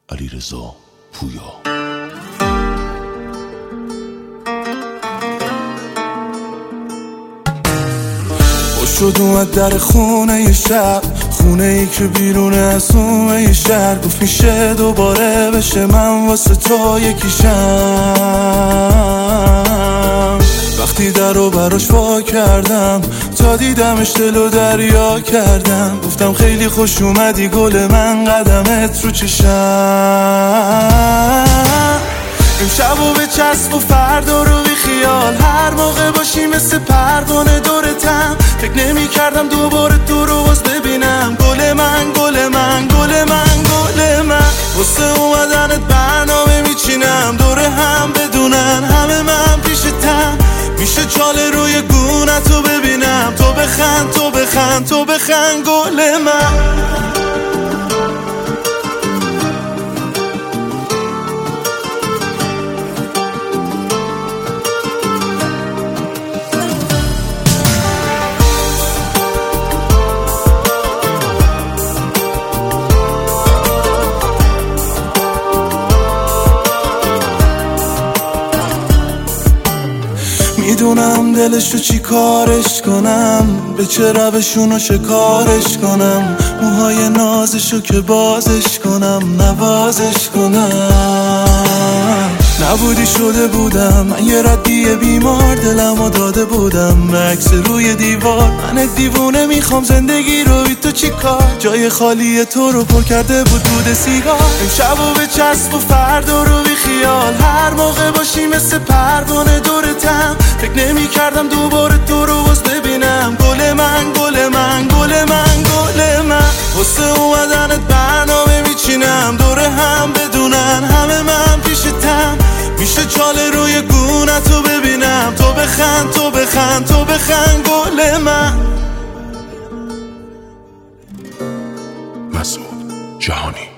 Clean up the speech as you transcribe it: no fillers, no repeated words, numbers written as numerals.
علیرضا پویا. شد اومد در خونه ی شب، خونه ای که بیرونه از اومه ی شهر. گفت میشه دوباره بشه من واسه تو یکیشم. وقتی در رو براش وا کردم تا دیدمش دلو دریا کردم. گفتم خیلی خوش اومدی گل من، قدمت رو چشم. امشب و به چسب و فردا رو بی خیال، هر موقع باشی مثل پروانه دورتم. فکر نمی کردم دوباره تو رو باز ببینم. گل من گل من گل من گل من، واسه اومدنت برنامه میچینم. دوره هم بدونن همه من پیشتم. میشه چاله روی گونتو ببینم. تو بخند تو بخند تو بخند گل من. میدونم دلشو چی کارش کنم، به چه روشونو شکارش کنم. موهای نازشو که بازش کنم نوازش کنم. نبودی شده بودم من یه ردیه بیمار، دلمو داده بودم به عکس روی دیوار. من دیوونه میخوام زندگی رو بی تو چی کار، جای خالی تو رو پر کرده بود دود سیگار. امشب و به چسب و فردا رو بی خیال، هر موقع باشی مثل پروانه دورتم. فکر نمی کردم دوباره تو رو باز ببینم. گل من گل من گل من گل من، واسه اومدنت برنامه میچینم. دوره هم بدونن همه من پیشتم. میشه چاله روی گونتو ببینم. تو بخند تو بخند تو بخند گل من. مسعود جهانی.